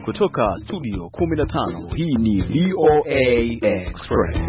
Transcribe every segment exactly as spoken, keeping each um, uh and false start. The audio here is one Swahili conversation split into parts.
Kutoka studio kumi na tano, hii ni V O A Express.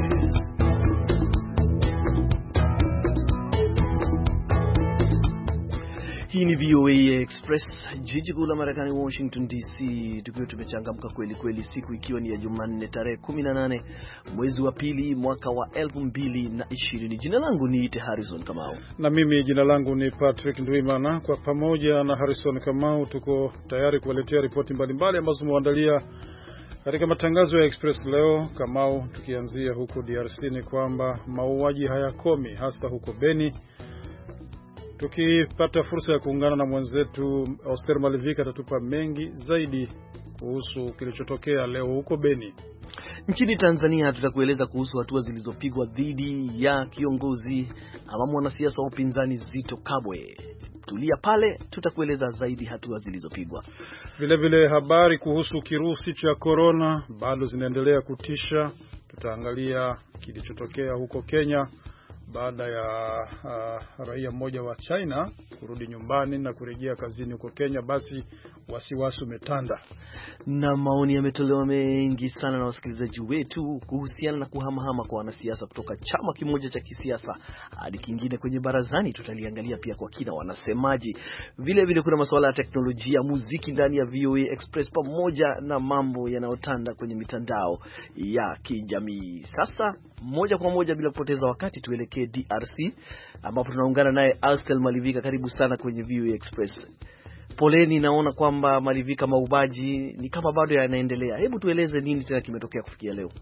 Hii ni V O A Express, jiji kuu la Marekani, Washington D C, tukiwa tumechangamka kweli kweli, siku ikiwa ni ya Jumanne tarehe kumi na nane mwezi wa pili mwaka wa elfu mbili na ishirini. Jina langu ni Ite Harrison Kamau. Na mimi jina langu ni Patrick Ndwimana. Kwa pamoja na Harrison Kamau tuko tayari kuwaletea ripoti mbalimbali ambazo tumewaandalia katika matangazo ya Express leo. Kamau, tukianzia huko D R C ni kwamba mauaji hayakomi, hasa huko Beni. Tukipata fursa ya kuungana na mwenzetu Oster Malivika atatupa mengi zaidi kuhusu kilichotokea leo huko Beni. Nchini Tanzania tutakueleza kuhusu hatua zilizopigwa dhidi ya kiongozi ama mwanasiasa wa upinzani Zitto Kabwe. Tulia pale, tutakueleza zaidi hatua zilizopigwa. Vile vile habari kuhusu kirusi cha corona bado zinaendelea kutisha. Tutaangalia kilichotokea huko Kenya baada ya uh, raia mmoja wa China kurudi nyumbani na kurejea kazini huko Kenya. Basi wasiwasi umetanda na maoni yametolewa mengi sana na wasikilizaji wetu kuhusiana na kuhamahama kwa wanasiasa kutoka chama kimoja cha kisiasa hadi kingine kwenye barazani. Tutaliangalia pia kwa kina wanasemaji. Vile vile kuna masuala ya teknolojia, muziki ndani ya V O A Express, pamoja na mambo yanayotanda kwenye mitandao ya kijamii. Sasa moja kwa moja bila kupoteza wakati tuelekee D R C ambapo tunaungana naye Astel Malivika. Karibu sana kwenye V O A Express. Poleni, naona kwamba Malivika, mauaji ni kama bado yanaendelea. Hebu tueleze nini tena kimetokea kufikia leo?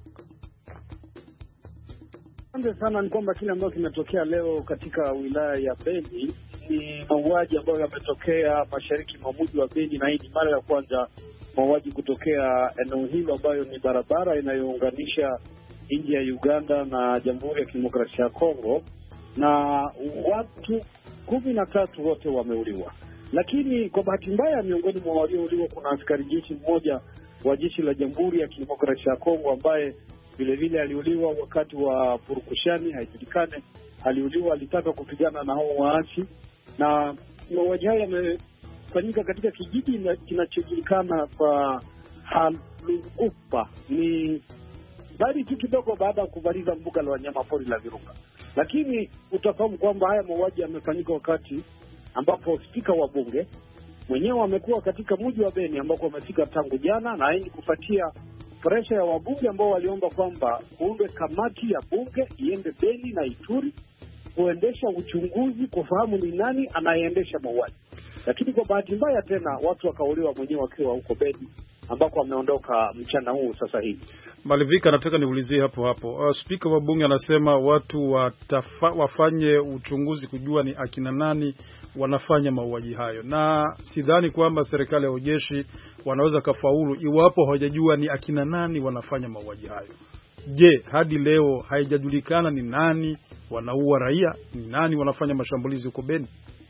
Asante sana. Ni kwamba kile ambacho kimetokea leo katika wilaya ya Beni ni mauaji ambayo yametokea mashariki mwa mji wa Beni, na hii ni mara ya kwanza mauaji kutokea eneo hilo ambayo ni barabara inayounganisha nchi ya Uganda na Jamhuri ya Kidemokrasia ya Kongo, na watu kumi na tatu wote wameuliwa. Lakini kwa bahati mbaya, miongoni mwa waliouliwa kuna askari jeshi mmoja wa jeshi la Jamhuri ya Kidemokrasia ya Kongo ambaye vile vile aliuliwa wakati wa purukushani, haijulikane aliuliwa, alitaka kupigana na hao waasi. Na mauaji haya yamefanyika katika kijiji kinachojulikana kwa Haluupa, ni bali tu kidogo baada ya kumaliza mbuga la wanyama pori la Virunga. Lakini utafahamu kwamba haya mauaji yamefanyika wakati ambapo spika wa bunge mwenyewe amekuwa katika mji wa Beni ambako amefika tangu jana, na hii kufuatia presha ya wabunge ambao waliomba kwamba kuundwe kamati ya bunge iende Beni na Ituri kuendesha uchunguzi kufahamu ni nani anayeendesha mauaji. Lakini kwa bahati mbaya tena watu wakauliwa mwenyewe wakiwa huko Beni ambako wameondoka mchana huu sasa hivi. Malivika, nataka niulizie hapo hapo. Uh, spika wa bunge anasema watu watafa, wafanye uchunguzi kujua ni akina nani wanafanya mauaji hayo, na sidhani kwamba serikali ya ujeshi wanaweza kafaulu iwapo hawajajua ni akina nani wanafanya mauaji hayo. Je, hadi leo haijajulikana ni nani wanaua raia, ni nani wanafanya mashambulizi huko Beni?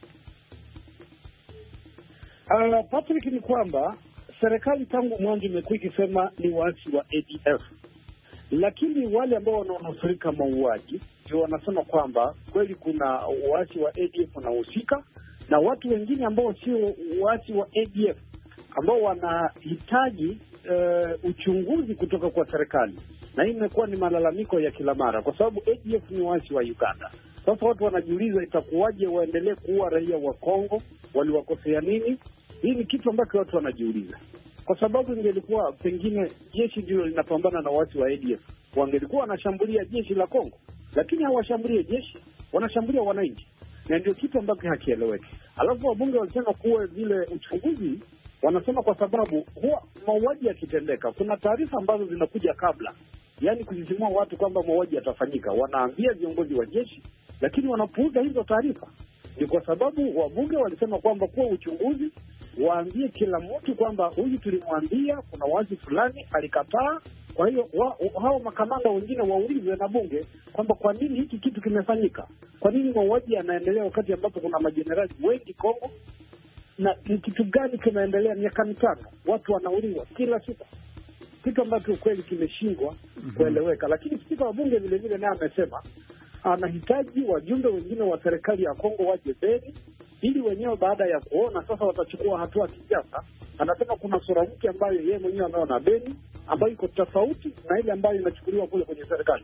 Uh, Patrick, ni kwamba serikali tangu mwanzo imekuwa ikisema ni waasi wa A D F, lakini wale ambao wanaonusurika mauaji ndio wanasema kwamba kweli kuna waasi wa A D F wanahusika, na watu wengine ambao sio waasi wa A D F ambao wanahitaji uh, uchunguzi kutoka kwa serikali. Na hii imekuwa ni malalamiko ya kila mara, kwa sababu A D F ni waasi wa Uganda. Sasa watu wanajiuliza itakuwaje waendelee kuua raia wa Kongo, waliwakosea nini? Hii ni kitu ambacho watu wanajiuliza, kwa sababu ingelikuwa pengine jeshi ndio linapambana na watu wa A D F, wangelikuwa wanashambulia jeshi la Kongo, lakini hawashambulie jeshi, wanashambulia wananchi, na ndio kitu ambacho hakieleweki. Alafu wabunge walisema kuwa vile uchunguzi, wanasema kwa sababu huwa mauaji yakitendeka kuna taarifa ambazo zinakuja kabla, yani kuzisimua watu kwamba mauaji yatafanyika, wanaambia viongozi wa jeshi, lakini wanapuuza hizo taarifa. Ni kwa sababu wabunge walisema kwamba kuwa uchunguzi waambie kila mtu kwamba huyu tulimwambia kuna wazi fulani alikataa. Kwa hiyo wa, hao makamanda wengine waulizwe na bunge kwamba kwa nini hiki kitu kimefanyika, kwa nini mauaji yanaendelea wakati ambapo kuna majenerali wengi Kongo, na ni kitu gani kinaendelea miaka mitano watu wanauliwa kila siku, kitu ambacho kweli kimeshindwa mm-hmm. kueleweka. Lakini spika wa bunge vile vile naye amesema anahitaji wajumbe wengine wa serikali ya Kongo waje Beni, ili wenyewe baada ya kuona sasa watachukua hatua kisiasa Anasema kuna sura mpya ambayo yeye mwenyewe ameona Beni, ambayo iko tofauti na ile ambayo inachukuliwa kule kwenye serikali.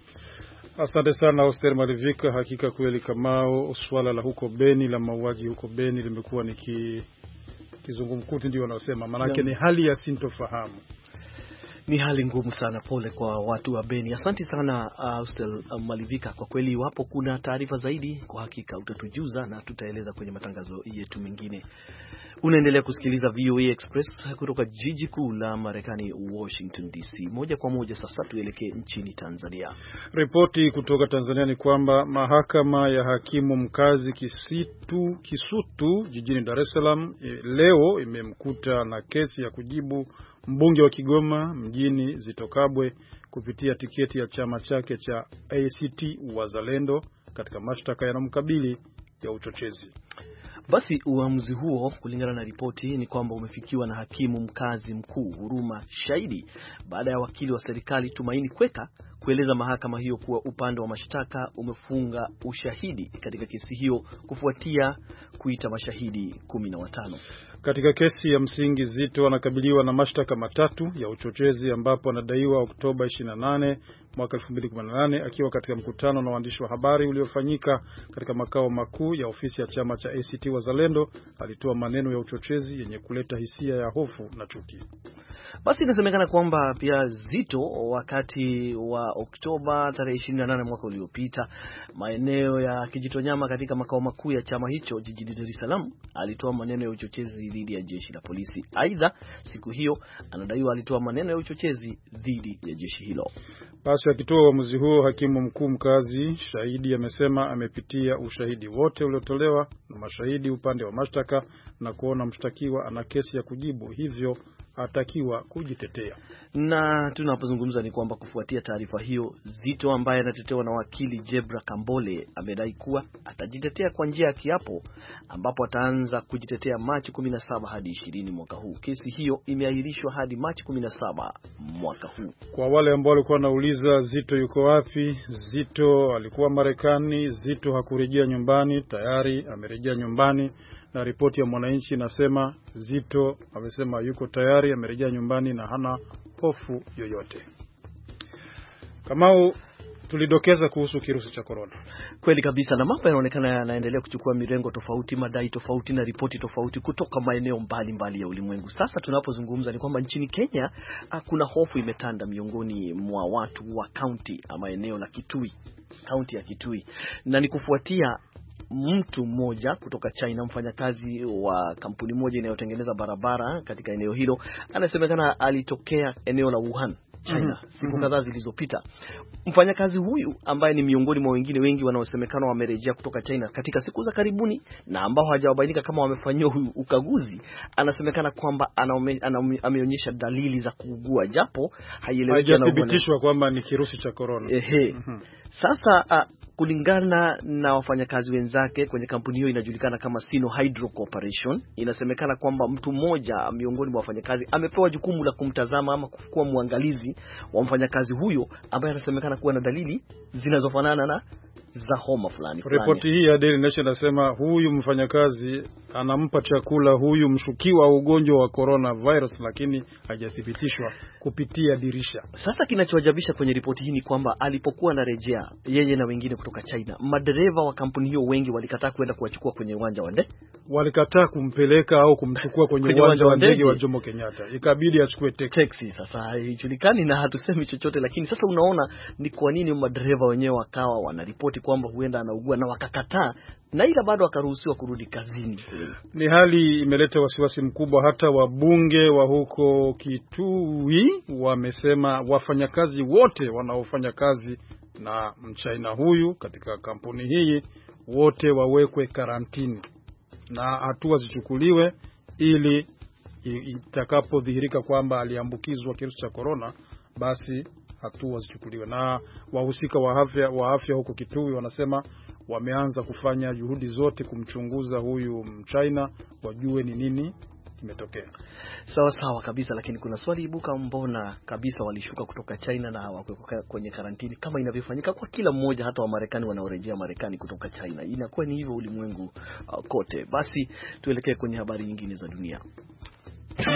Asante sana Oster Malivika. Hakika kweli Kamao, swala la huko Beni, la mauaji huko Beni limekuwa ni ki, kizungumkuti ndio wanaosema, manake ni hali ya sintofahamu. Ni hali ngumu sana. Pole kwa watu wa Beni. Asante sana uh, Oster uh, Malivika. Kwa kweli iwapo kuna taarifa zaidi, kwa hakika utatujuza na tutaeleza kwenye matangazo yetu mengine. Unaendelea kusikiliza V O A Express kutoka jiji kuu la Marekani, Washington D C. Moja kwa moja sasa tuelekee nchini Tanzania. Ripoti kutoka Tanzania ni kwamba mahakama ya hakimu mkazi Kisitu, Kisutu jijini Dar es Salaam leo imemkuta na kesi ya kujibu mbunge wa Kigoma mjini Zitto Kabwe kupitia tiketi ya chama chake cha A C T Wazalendo katika mashtaka yanamkabili ya uchochezi. Basi uamuzi huo kulingana na ripoti ni kwamba umefikiwa na hakimu mkazi mkuu Huruma Shahidi baada ya wakili wa serikali Tumaini Kweka kueleza mahakama hiyo kuwa upande wa mashtaka umefunga ushahidi katika kesi hiyo kufuatia kuita mashahidi kumi na watano. Katika kesi ya msingi Zitto anakabiliwa na mashtaka matatu ya uchochezi ambapo anadaiwa Oktoba ishirini na nane mwaka elfu mbili kumi na nane akiwa katika mkutano na waandishi wa habari uliofanyika katika makao makuu ya ofisi ya chama cha A C T Wazalendo alitoa maneno ya uchochezi yenye kuleta hisia ya hofu na chuki. Basi inasemekana kwamba pia Zitto wakati wa Oktoba tarehe ishirini na nane mwaka uliopita maeneo ya Kijitonyama katika makao makuu ya chama hicho jijini Dar es Salaam alitoa maneno ya uchochezi dhidi ya jeshi la polisi. Aidha, siku hiyo anadaiwa alitoa maneno ya uchochezi dhidi ya jeshi hilo. Basi akitoa uamuzi huo, hakimu mkuu mkazi Shahidi amesema amepitia ushahidi wote uliotolewa na mashahidi upande wa mashtaka na kuona mshtakiwa ana kesi ya kujibu, hivyo atakiwa kujitetea. Na tunapozungumza ni kwamba kufuatia taarifa hiyo, Zitto ambaye anatetewa na wakili Jebra Kambole amedai kuwa atajitetea kwa njia ya kiapo, ambapo ataanza kujitetea Machi kumi na saba hadi ishirini mwaka huu. Kesi hiyo imeahirishwa hadi Machi kumi na saba mwaka huu. Kwa wale ambao walikuwa wanauliza Zitto yuko wapi, Zitto alikuwa Marekani. Zitto hakurejea nyumbani, tayari amerejea nyumbani. Na ripoti ya Mwananchi inasema Zitto amesema yuko tayari, amerejea nyumbani na hana hofu yoyote. Kamau, tulidokeza kuhusu kirusi cha corona. Kweli kabisa, na mambo yanaonekana yanaendelea kuchukua mirengo tofauti, madai tofauti na ripoti tofauti kutoka maeneo mbalimbali ya ulimwengu. Sasa tunapozungumza ni kwamba nchini Kenya kuna hofu imetanda miongoni mwa watu wa kaunti ama eneo la Kitui, kaunti ya Kitui, na ni kufuatia mtu mmoja kutoka China, mfanyakazi wa kampuni moja inayotengeneza barabara katika eneo hilo, anasemekana alitokea eneo la Wuhan, China, siku kadhaa zilizopita. Mfanyakazi huyu ambaye ni miongoni mwa wengine wengi wanaosemekana wamerejea kutoka China katika siku za karibuni na ambao hawajabainika kama wamefanywa ukaguzi, anasemekana kwamba ameonyesha dalili za kuugua, japo haieleweki na hajathibitishwa kwamba ni kirusi cha corona. Ehe. Mm-hmm. Sasa uh, kulingana na wafanyakazi wenzake kwenye kampuni hiyo inajulikana kama Sino Hydro Corporation, inasemekana kwamba mtu mmoja miongoni mwa wafanyakazi amepewa jukumu la kumtazama ama kuwa muangalizi wa mfanyakazi huyo ambaye anasemekana kuwa na dalili zinazofanana na za homa fulani. Ripoti hii ya Daily Nation inasema huyu mfanyakazi anampa chakula huyu mshukiwa wa ugonjwa wa corona virus, lakini hajathibitishwa kupitia dirisha. Sasa kinachoajabisha kwenye ripoti hii ni kwamba alipokuwa anarejea yeye na wengine kutoka China, madereva wa kampuni hiyo wengi walikataa kwenda kuwachukua kwenye uwanja wa ndege. Walikataa kumpeleka au kumchukua kwenye uwanja wa ndege wa Jomo Kenyatta. Ikabidi achukue taxi. Sasa haijulikani na hatusemi chochote, lakini sasa unaona ni kwa nini madereva wenyewe wakawa wanaripoti kwamba huenda anaugua na wakakataa, na ila bado akaruhusiwa kurudi kazini. Ni hali imeleta wasiwasi mkubwa. Hata wabunge wa huko Kitui wamesema wafanyakazi wote wanaofanya kazi na mchina huyu katika kampuni hii wote wawekwe karantini na hatua zichukuliwe ili itakapodhihirika kwamba aliambukizwa kirusi cha corona, basi hatua zichukuliwe. Na wahusika wa afya wa afya huko Kitui wanasema wameanza kufanya juhudi zote kumchunguza huyu mchina wajue ni nini kimetokea. Sawa sawa kabisa, lakini kuna swali ibuka, mbona kabisa walishuka kutoka China na hawakuwa kwenye karantini kama inavyofanyika kwa kila mmoja, hata wa Marekani wanaorejea Marekani kutoka China? Inakuwa ni hivyo ulimwengu uh, kote. Basi tuelekee kwenye habari nyingine za dunia.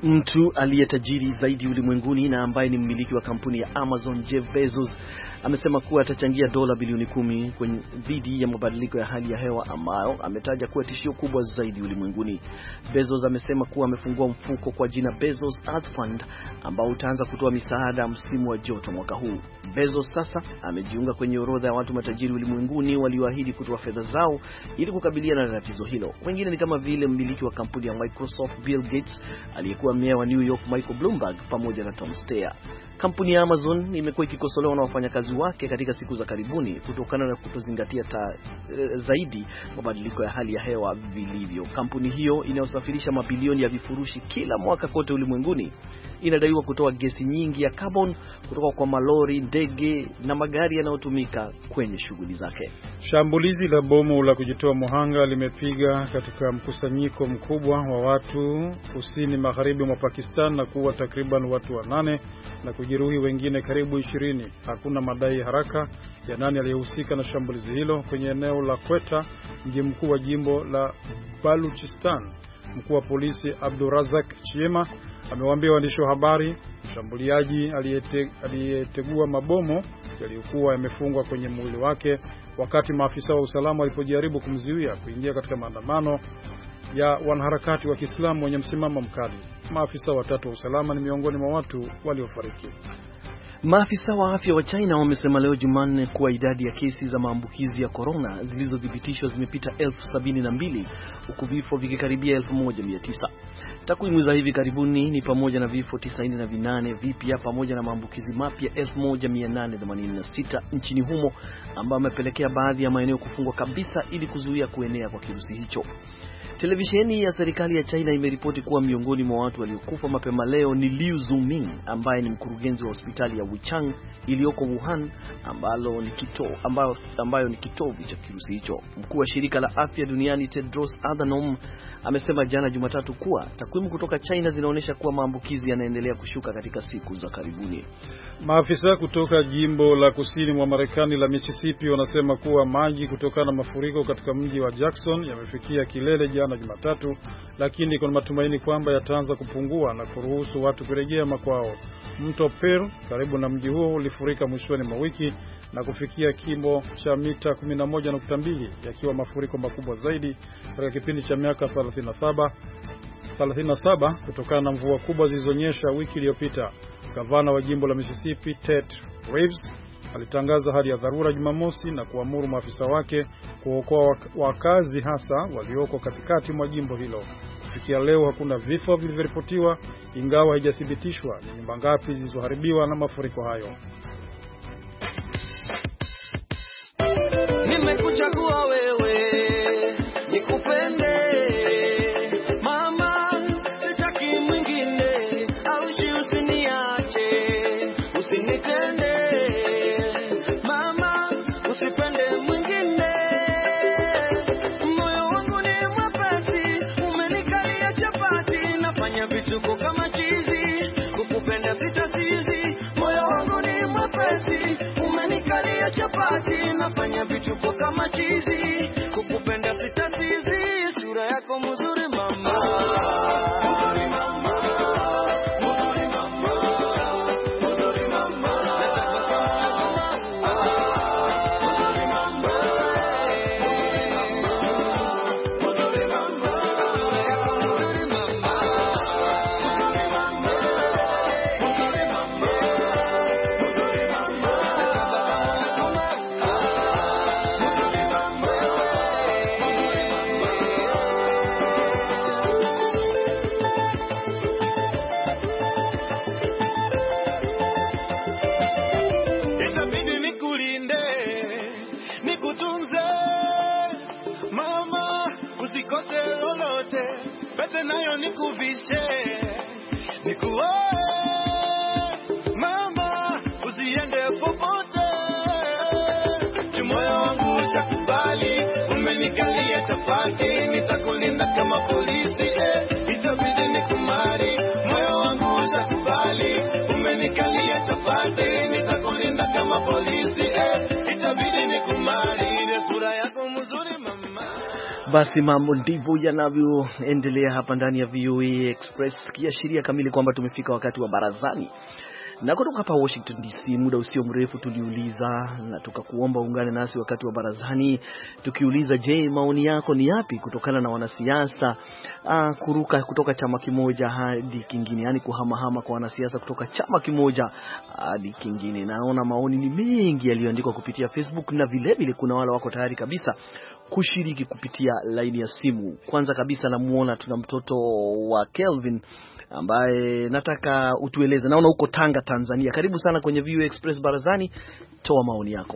Mtu aliyetajiri zaidi ulimwenguni na ambaye ni mmiliki wa kampuni ya Amazon, Jeff Bezos, amesema kuwa atachangia dola bilioni kumi kwenye dhidi ya mabadiliko ya hali ya hewa ambayo ametaja kuwa tishio kubwa zaidi ulimwenguni. Bezos amesema kuwa amefungua mfuko kwa jina Bezos Earth Fund ambao utaanza kutoa misaada msimu wa joto mwaka huu. Bezos sasa amejiunga kwenye orodha ya watu matajiri ulimwenguni walioahidi kutoa fedha zao ili kukabiliana na tatizo hilo. Wengine ni kama vile mmiliki wa kampuni ya Microsoft Bill Gates, aliyekuwa meya wa New York Michael Bloomberg, pamoja na Tom Steyer. Kampuni ya Amazon imekuwa ikikosolewa na wafanyakazi wake katika siku za karibuni kutokana na kutozingatia ta, e, zaidi mabadiliko ya hali ya hewa vilivyo. Kampuni hiyo inayosafirisha mabilioni ya vifurushi kila mwaka kote ulimwenguni inadaiwa kutoa gesi nyingi ya carbon kutoka kwa malori, ndege na magari yanayotumika kwenye shughuli zake. Shambulizi la bomu la kujitoa muhanga limepiga katika mkusanyiko mkubwa wa watu kusini magharibi mwa Pakistan na kuua takriban watu wanane na kujeruhi wengine karibu ishirini. Hakuna madai haraka ya nani aliyehusika na shambulizi hilo kwenye eneo la Quetta, mji mkuu wa jimbo la Baluchistan. Mkuu wa polisi Abdurazak Chiema amewaambia waandishi wa habari mshambuliaji aliyete, aliyetegua mabomu yaliyokuwa yamefungwa kwenye mwili wake wakati maafisa wa usalama walipojaribu kumzuia kuingia katika maandamano ya wanaharakati wa Kiislamu wenye msimamo mkali. Maafisa watatu wa usalama ni miongoni mwa watu waliofariki. Maafisa wa afya wa China wamesema leo Jumanne kuwa idadi ya kesi za maambukizi ya corona zilizothibitishwa zimepita elfu sabini na mbili huku vifo vikikaribia elfu moja mia tisa. Takwimu za hivi karibuni ni pamoja na vifo tisaini na vinane vipya pamoja na maambukizi mapya elfu moja mia nane themanini na sita nchini humo, ambayo yamepelekea baadhi ya maeneo kufungwa kabisa ili kuzuia kuenea kwa kirusi hicho. Televisheni ya serikali ya China imeripoti kuwa miongoni mwa watu waliokufa mapema leo ni Liu Zuming ambaye ni mkurugenzi wa hospitali ya Wuchang iliyoko Wuhan ambalo ni kito, ambayo, ambayo ni kitovu cha kirusi hicho. Mkuu wa shirika la afya duniani Tedros Adhanom amesema jana Jumatatu kuwa takwimu kutoka China zinaonyesha kuwa maambukizi yanaendelea kushuka katika siku za karibuni. Maafisa kutoka jimbo la kusini mwa Marekani la Mississippi wanasema kuwa maji kutokana na mafuriko katika mji wa Jackson yamefikia kilele jana Jumatatu, lakini kuna matumaini kwamba yataanza kupungua na kuruhusu watu kurejea makwao. Mto Pearl karibu na mji huo ulifurika mwishoni mwa wiki na kufikia kimo cha mita kumi na moja nukta mbili, yakiwa mafuriko makubwa zaidi katika kipindi cha miaka thelathini na saba kutokana na mvua kubwa zilizonyesha wiki iliyopita. Gavana wa jimbo la Mississippi Ted Reeves alitangaza hali ya dharura Jumamosi na kuamuru maafisa wake kuokoa wakazi hasa walioko katikati mwa jimbo hilo. Kufikia leo hakuna vifo vilivyoripotiwa, ingawa haijathibitishwa ni nyumba ngapi zilizoharibiwa na mafuriko hayo. Nimekuchagua wewe nikupende mama, sitaki mwingine, au usiniache, usinitende mama, usipende mwingine. Moyo wangu ni mwepesi, umenikalia chapati, nafanya vituko kama chizi, kukupenda sitasizi. Moyo wangu ni mwepesi, umenikalia chapati, nafanya vituko kama chizi, kukupenda sitasizi. Sura yako mzuri mama, mzuri mama, mzuri mama, mzuri mama, mzuri mama, mzuri mama, mzuri mama, nayo nikuvishe, nikuoe mama, usiende popote. Moyo wangu ushakubali, umenikalia chapati, nitakulinda kama polisi, eh, itabidi nikumari. Moyo wangu ushakubali, umenikalia chapati, nitakulinda kama polisi, eh, itabidi nikumari. Sura yako mzuri mama. Basi mambo ndivyo yanavyoendelea hapa ndani ya V O A Express, kiashiria kamili kwamba tumefika wakati wa barazani. Na kutoka hapa Washington D C, muda usio mrefu tuliuliza na tukakuomba ungane nasi wakati wa barazani, tukiuliza, je, maoni yako ni yapi kutokana na wanasiasa uh, kuruka kutoka chama kimoja hadi kingine, yani kuhamahama kwa wanasiasa kutoka chama kimoja hadi kingine. Naona maoni ni mengi yaliyoandikwa kupitia Facebook, na vile vile kuna wale wako tayari kabisa kushiriki kupitia line ya simu. Kwanza kabisa namuona tuna mtoto wa Kelvin ambaye nataka utueleze, naona uko Tanga, Tanzania. Karibu sana kwenye V O A Express barazani, toa maoni yako.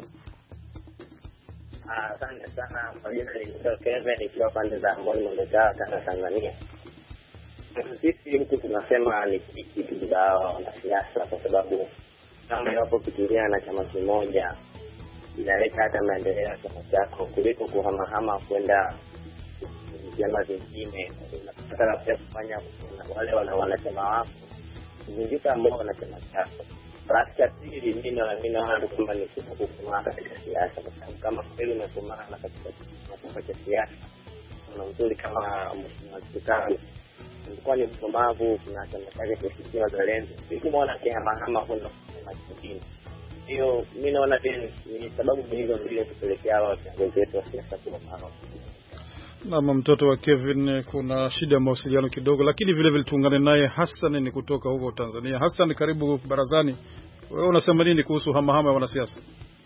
Asante uh, sana kwa jina ni Kevin nikiwa pande za Mboni Mondota, Tanga, Tanzania. Sisi huku tunasema ni kitu za wanasiasa, kwa sababu kama wapo kutulia na chama kimoja inaleta hata maendeleo ya chama chako kuliko kuhamahama kwenda vyama vingine. Unataka labda kufanya wale wana wanachama wako kuzunguka ambao wanachama chako. Basi katili mimi na mimi naona kwamba ni kukumana katika siasa, kwa sababu kama kweli umekumana katika mambo ya siasa na mzuri kama mshirikano kwa ni msomavu kuna chama chake kisikia wazalendo, siku mwana kihamahama kwenda kusema kingine. Hiyo mimi naona ni sababu hizo zile kupelekea wao viongozi wetu wa siasa kwa mfano. Na mtoto wa Kevin kuna shida ya mawasiliano kidogo, lakini vile vile tuungane naye Hassan ni kutoka huko Tanzania. Hassan, karibu barazani. Wewe unasema nini kuhusu hamahama ya wanasiasa?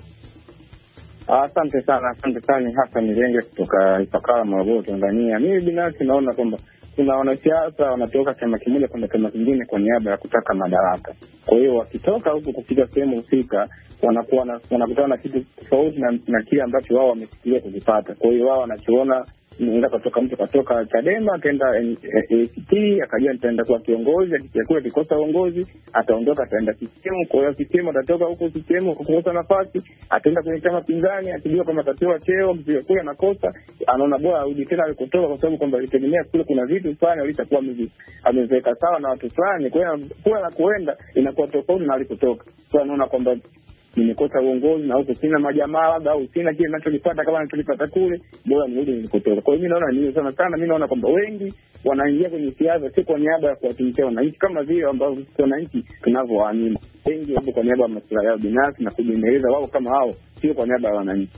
Asante sana, asante sana. Hassan Nirenge kutoka Ifakara, Morogoro, Tanzania. Mimi binafsi naona kwamba kuna wanasiasa wanatoka chama kimoja kwenda chama kingine kwa niaba ya kutaka madaraka. Kwa hiyo wakitoka huko kufika sehemu husika wanakuwa wanakutana na kitu tofauti na, na kile ambacho wao wamefikiria kukipata. Kwa hiyo wao wanachoona ni kutoka mtu kutoka Chadema akaenda A C T akajua nitaenda kuwa kiongozi, akikuwa kikosa uongozi ataondoka ataenda C C M. Kwa hiyo C C M atatoka huko C C M kukosa nafasi ataenda kwenye chama pinzani, akijua kama atapewa cheo mzee kule anakosa, anaona bora arudi tena alikotoka, kwa sababu kwamba alitegemea kule kuna vitu fulani alitakuwa mzee ameweka sawa na watu fulani. Kwa hiyo kwa na kuenda inakuwa tofauti na alikotoka. Kwa anaona kwamba nimekosa uongozi na huko sina majamaa labda au sina kile ninacholipata kama ninacholipata kule, bora nirudi nilikotoka. Kwa hiyo mimi naona ni sana sana, mimi naona kwamba wengi wanaingia kwenye siasa si kwa niaba ya kuwatumikia wananchi kama vile ambao wananchi tunavyoamini. Wengi wapo kwa niaba ya maslahi yao binafsi na kujiendeleza wao kama hao, sio kwa niaba ya wananchi.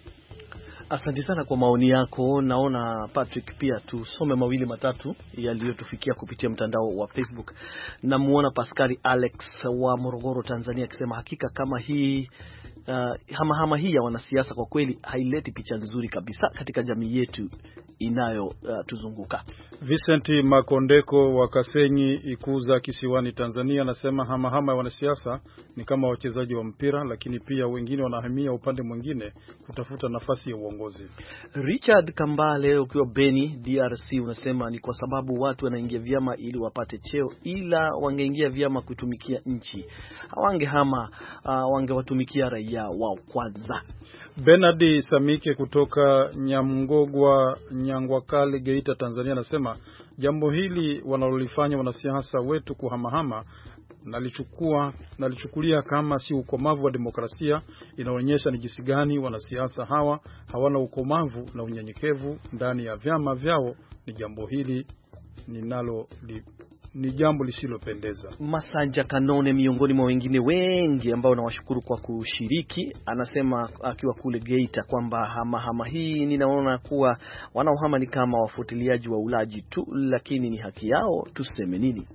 Asante sana kwa maoni yako. Naona Patrick pia tusome mawili matatu yaliyotufikia kupitia mtandao wa Facebook. Namuona Pascali Alex wa Morogoro, Tanzania akisema hakika kama hii uh, hama hama hii ya wanasiasa kwa kweli haileti picha nzuri kabisa katika jamii yetu inayo uh, tuzunguka. Vincent Makondeko wa Kasenyi Ikuza Kisiwani, Tanzania anasema hama hama ya wanasiasa ni kama wachezaji wa mpira, lakini pia wengine wanahamia upande mwingine kutafuta nafasi ya uongozi. Richard Kambale ukiwa Beni D R C unasema ni kwa sababu watu wanaingia vyama ili wapate cheo, ila wangeingia vyama kutumikia nchi hawangehama, uh, wangewatumikia raia wao kwanza. Bernard Samike kutoka Nyamngogwa Nyangwakale Geita, Tanzania anasema jambo hili wanalolifanya wanasiasa wetu kuhamahama nalichukua nalichukulia kama si ukomavu wa demokrasia. Inaonyesha ni jinsi gani wanasiasa hawa hawana ukomavu na unyenyekevu ndani ya vyama vyao. Ni jambo hili ninalo li, ni jambo lisilopendeza. Masanja Kanone miongoni mwa wengine wengi ambao nawashukuru kwa kushiriki, anasema akiwa kule Geita kwamba hama hama hii ninaona kuwa wanaohama ni kama wafuatiliaji wa ulaji tu, lakini ni haki yao, tuseme nini?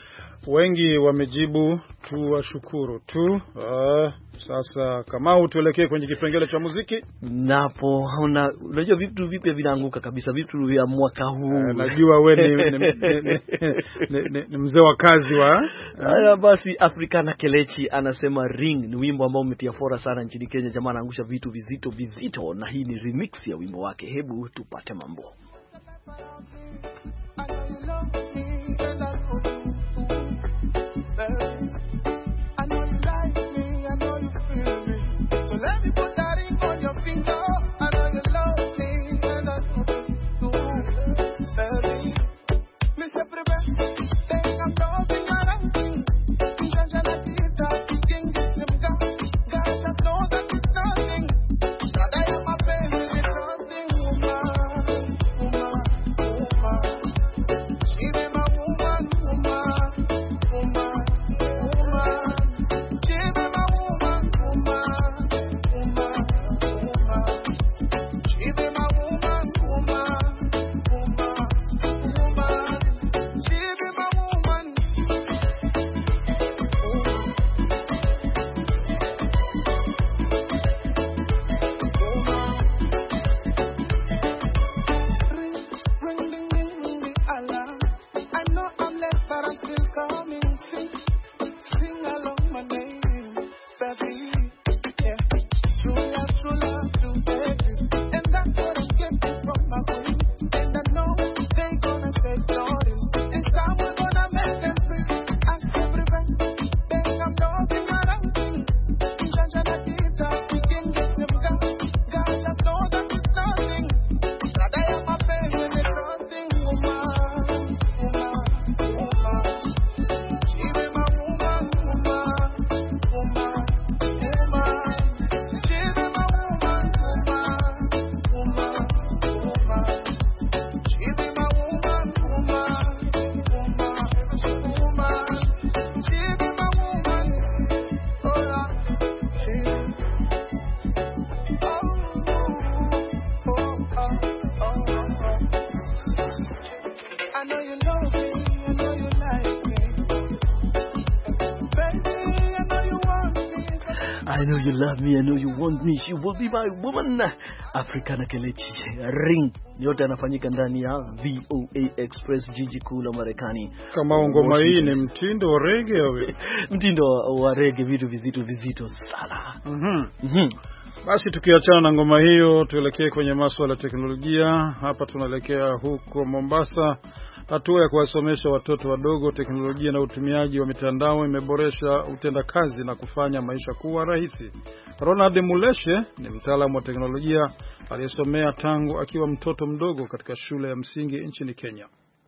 Wengi wamejibu tuwashukuru tu. Uh, sasa kama tuelekee kwenye kipengele cha muziki. Napo una, unajua vitu vipya vinaanguka kabisa, vitu vya mwaka huu. Uh, najua wewe ni, ni, ni, ni, ni, ni, ni mzee wa kazi wa. Haya uh. Basi Africana Kelechi anasema Ring ni wimbo ambao umetia fora sana nchini Kenya. Jamaa anaangusha vitu vizito vizito, na hii ni remix ya wimbo wake. Hebu tupate mambo. I know you like me, I know you feel me. So let me put that ring on your finger. I know you love me, and I know you do, baby. Mister Prevent, think I'm talking around you. Because I like it, I'm thinking this is God. God just knows that it's nothing. But I am a baby, it's nothing, woman. She be my woman. Oh, yeah. She. Oh, oh, oh, oh, oh. I know you love me. I know you like me. Baby, I know you want me. I know you love me, I know you want me, she will be my woman. Africana Kelechi Ring. Yote yanafanyika ndani ya V O A Express, jiji kuu la Marekani. Kama ngoma hii ni mtindo wa reggae au mtindo wa reggae, vitu vizito vizito sana. Mhm. Mhm. Basi tukiachana na ngoma hiyo, tuelekee kwenye masuala ya teknolojia. Hapa tunaelekea huko Mombasa. Hatua ya kuwasomesha watoto wadogo teknolojia na utumiaji wa mitandao imeboresha utendakazi na kufanya maisha kuwa rahisi. Ronald Muleshe ni mtaalamu wa teknolojia aliyesomea tangu akiwa mtoto mdogo katika shule ya msingi nchini Kenya.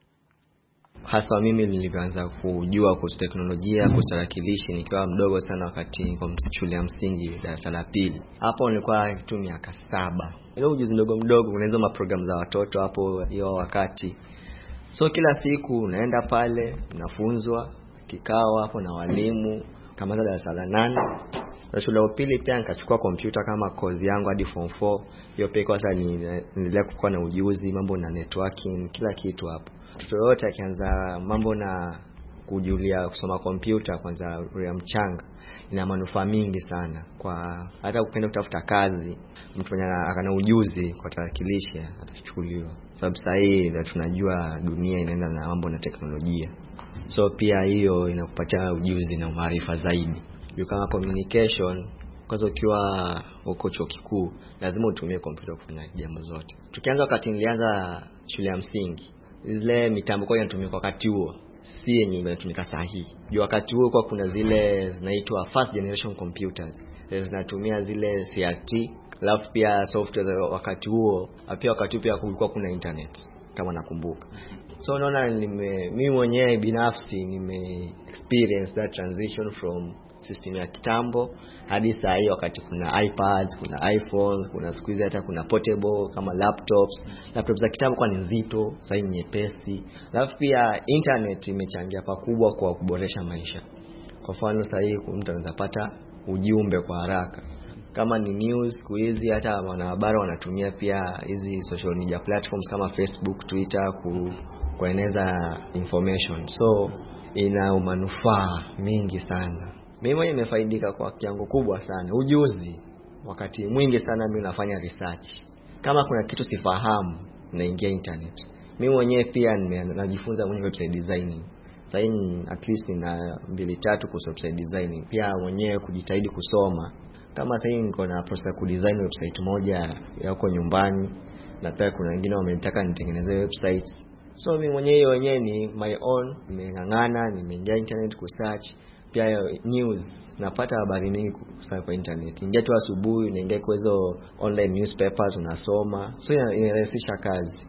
Hasa mimi nilianza kujua kuhusu teknolojia, kuhusu tarakilishi nikiwa mdogo sana wakati niko shule ya msingi darasa la pili. Hapo nilikuwa tu miaka saba. Ile ujuzi mdogo mdogo unaweza ma program za watoto hapo hiyo wakati. So kila siku unaenda pale, unafunzwa kikao hapo na walimu kama za darasa la nane. Na shule ya pili pia nikachukua kompyuta kama course yangu hadi form four. Hiyo pia kwa sasa niendelea kukua na ujuzi, mambo na networking, kila kitu hapo. Mtoto yote akianza mambo na kujulia kusoma kompyuta kwanza ya mchanga ina manufaa mingi sana kwa hata kupenda kutafuta kazi. Mtu mwenye akana ujuzi kwa tarakilishi atachukuliwa, sababu sasa hivi tunajua dunia inaenda na mambo na teknolojia. So pia hiyo inakupatia ujuzi na maarifa zaidi. Juu kama communication, kwanza ukiwa huko chuo kikuu lazima utumie kompyuta kufanya jambo zote. Tukianza wakati nilianza shule ya msingi, zile mitambo kwa inatumika wakati huo si yenye inatumika sahihi. Juu wakati huo kwa kuna zile zinaitwa first generation computers, zinatumia zile C R T, alafu pia software wakati huo, pia wakati pia kulikuwa kuna internet kama nakumbuka. So naona mimi mwenyewe binafsi nime experience that transition from system ya kitambo hadi saa hii, wakati kuna iPads, kuna iPhones, kuna siku hizi hata kuna portable kama laptops. Laptops za kitambo kwa ni nzito, sasa ni nyepesi. Alafu pia internet imechangia pakubwa kwa kuboresha maisha. Kwa mfano sasa hii mtu anaweza pata ujumbe kwa haraka. Kama ni news siku hizi hata wanahabari wanatumia pia hizi social media platforms kama Facebook, Twitter ku kueneza information. So ina manufaa mingi sana. Mimi mwenyewe nimefaidika kwa kiwango kubwa sana. Ujuzi, wakati mwingi sana mimi nafanya research. Kama kuna kitu sifahamu, naingia internet. Mimi mwenyewe pia najifunza mwenyewe website designing. Sasa hivi at least nina mbili tatu kwa website designing. Pia mwenyewe kujitahidi kusoma. Kama sasa hivi niko na process ku design website moja yako nyumbani, na pia kuna wengine wamenitaka nitengeneze websites. So mimi mwenyewe wenyewe ni my own, nimengangana, nimeingia internet ku search. Pia news, napata habari mingi kutoka kwa internet. Ingia tu asubuhi, unaingia kwa hizo online newspapers unasoma. So inarahisisha kazi.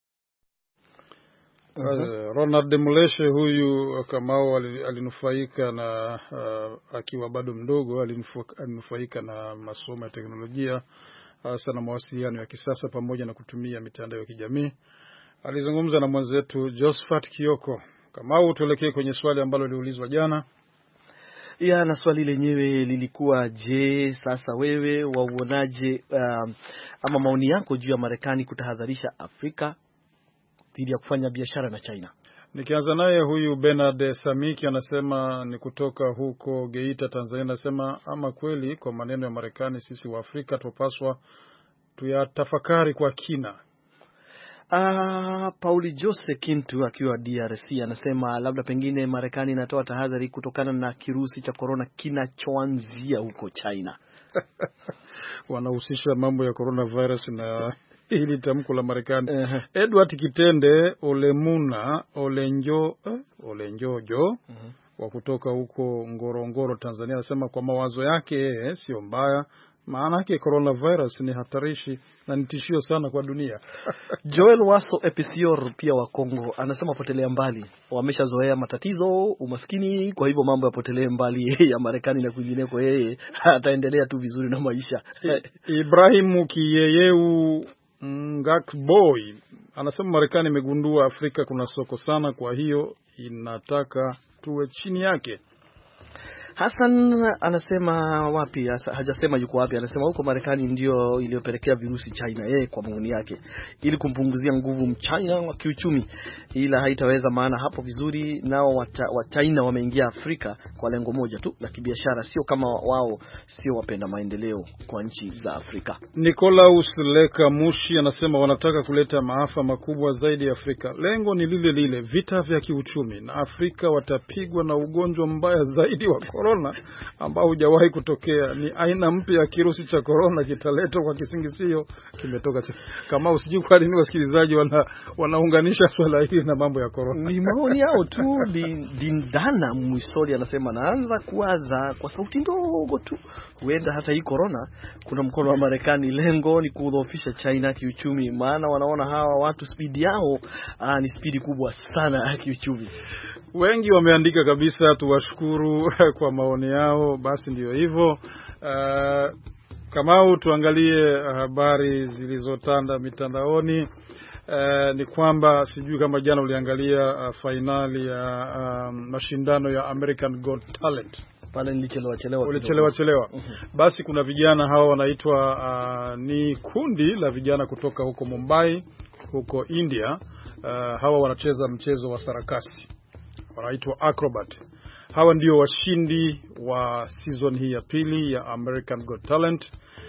Uh-huh. Ronald Muleshe huyu Kamau alinufaika na uh, akiwa bado mdogo alinufaika na masomo ya teknolojia, hasa na mawasiliano ya kisasa pamoja na kutumia mitandao ya kijamii. Alizungumza na mwenzetu Josephat Kioko. Kamau, tuelekee kwenye swali ambalo liulizwa jana. Ya, na swali lenyewe lilikuwa, je, sasa wewe wauonaje um, ama maoni yako juu ya Marekani kutahadharisha Afrika dhidi ya kufanya biashara na China? Nikianza naye huyu Bernard Samiki anasema ni kutoka huko Geita, Tanzania. Anasema ama kweli kwa maneno ya Marekani sisi wa Afrika tupaswa tuyatafakari kwa kina. Ah, Pauli Jose Kintu akiwa D R C anasema labda pengine Marekani inatoa tahadhari kutokana na kirusi cha corona kinachoanzia huko China. Wanahusisha mambo ya coronavirus na hili tamko la Marekani. Uh-huh. Edward Kitende Olemuna Olenjo eh, Olenjojo uh-huh. wa kutoka huko Ngorongoro, Tanzania anasema kwa mawazo yake eh, sio mbaya. Maana yake coronavirus ni hatarishi na ni tishio sana kwa dunia. Joel Waso Episior pia wa Kongo anasema potelea mbali. Wameshazoea matatizo, umaskini, kwa hivyo mambo yapotelee mbali ya Marekani na kwingineko, yeye ataendelea tu vizuri na maisha. Ibrahimu Kiyeyeu Ngakboy anasema Marekani imegundua Afrika kuna soko sana, kwa hiyo inataka tuwe chini yake. Hassan anasema wapi? Hajasema yuko wapi. Anasema huko Marekani ndio iliyopelekea virusi China, yeye kwa maoni yake, ili kumpunguzia nguvu mchina wa kiuchumi, ila haitaweza, maana hapo vizuri nao wa China wameingia Afrika kwa lengo moja tu la kibiashara, sio kama wao sio wapenda maendeleo kwa nchi za Afrika. Nicolaus Leka Mushi anasema wanataka kuleta maafa makubwa zaidi Afrika. Lengo ni lile lile, vita vya kiuchumi, na Afrika watapigwa na ugonjwa mbaya zaidi wa corona ambao hujawahi kutokea. Ni aina mpya ya kirusi cha corona kitaletwa kwa kisingisio kimetoka. Kama usijui kwa nini wasikilizaji wana wanaunganisha swala hili na mambo ya corona. Ni maoni yao tu. Dindana Mwisoli anasema naanza kuwaza kwa sauti ndogo tu, huenda hata hii corona kuna mkono wa Marekani, lengo ni kudhoofisha China kiuchumi, maana wanaona hawa watu speed yao aa, ni speed kubwa sana ya kiuchumi. Wengi wameandika kabisa, tuwashukuru kwa maoni yao. Basi ndio hivyo. Uh, Kamau, tuangalie habari zilizotanda mitandaoni. Uh, ni kwamba sijui kama jana uliangalia uh, finali ya uh, mashindano ya American Got Talent. Pale nilichelewa chelewa. Ulichelewa chelewa. Uh-huh. Basi kuna vijana hawa wanaitwa uh, ni kundi la vijana kutoka huko Mumbai, huko India. Uh, hawa wanacheza mchezo wa sarakasi, wanaitwa acrobat. Hawa ndio washindi wa season hii ya pili ya American Got Talent.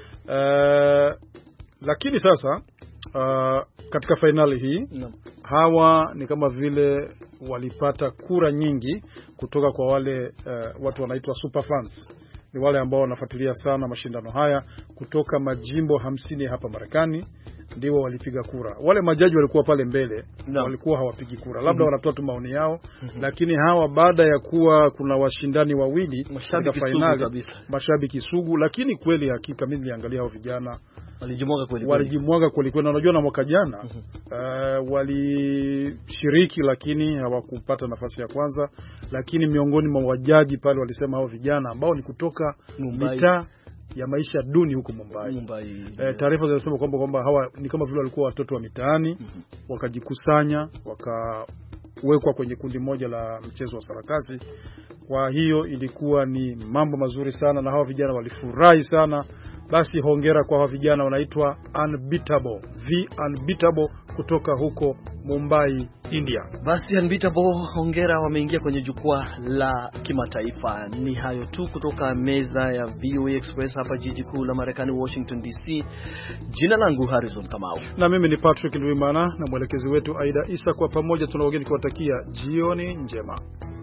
Uh, lakini sasa uh, katika finali hii no. hawa ni kama vile walipata kura nyingi kutoka kwa wale uh, watu wanaitwa super fans. Ni wale ambao wanafuatilia sana mashindano haya kutoka majimbo hamsini hapa Marekani, ndio walipiga kura. Wale majaji walikuwa pale mbele no. walikuwa hawapigi kura, labda mm-hmm. wanatoa tu maoni yao mm-hmm. lakini hawa baada ya kuwa kuna washindani wawili katika finali, mashabiki sugu, lakini kweli hakika mimi niliangalia hao vijana walijimwaga kweli walijimwaga kweli kweli. Unajua na mwaka jana mm-hmm. uh, walishiriki lakini hawakupata nafasi ya kwanza, lakini miongoni mwa wajaji pale walisema hao vijana ambao ni kutoka mitaa ya maisha duni huko Mumbai. Mumbai yeah. E, taarifa zinasema kwamba kwamba hawa ni kama vile walikuwa watoto wa mitaani mm-hmm. wakajikusanya, wakawekwa kwenye kundi moja la mchezo wa sarakasi. Kwa hiyo ilikuwa ni mambo mazuri sana na hawa vijana walifurahi sana. Basi hongera kwa hawa vijana, wanaitwa Unbeatable, The Unbeatable kutoka huko Mumbai, India. Basi Unbeatable, hongera, wameingia kwenye jukwaa la kimataifa. Ni hayo tu kutoka meza ya V O A Express hapa jiji kuu la Marekani, Washington D C. Jina langu Harrison Kamau. Na mimi ni Patrick Ndwimana na mwelekezi wetu Aida Isa, kwa pamoja tuna wageni kuwatakia jioni njema.